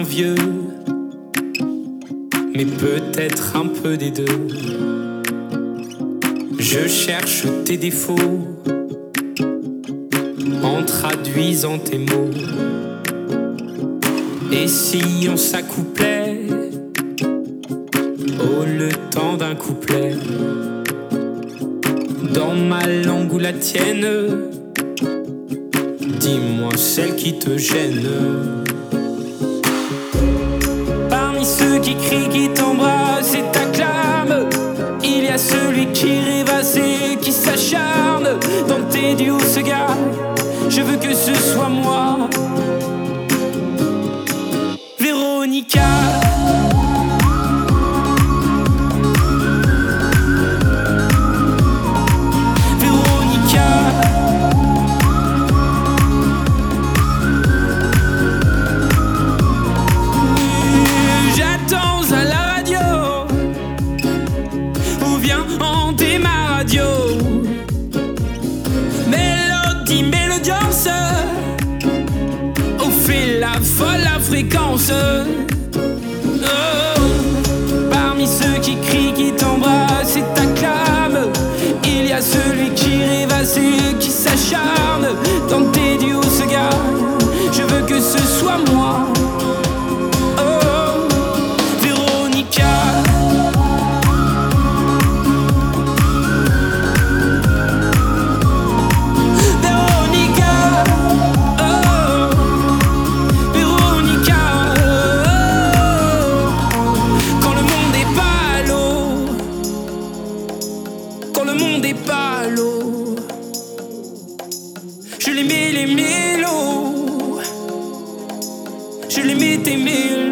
envieux, mais peut-être un peu des deux. Je cherche tes défauts en traduisant tes mots. Et si on s'accouplait le temps d'un couplet, dans ma langue ou la tienne, dis-moi celle qui te gêne. Parmi ceux qui crient, qui t'embrassent et t'acclament, il y a celui qui rêvasse et qui s'acharne dans tes duos se gare. Je veux que ce soit moi, Véronica. Fréquence. Oh. Parmi ceux qui crient, qui t'embrassent et t'acclament, il y a celui qui rêvasse et qui s'acharne dans tes duos se gare. Je veux que ce soit moi, oh, Véronica. Je les mets les mélos, je les mets tes mélos.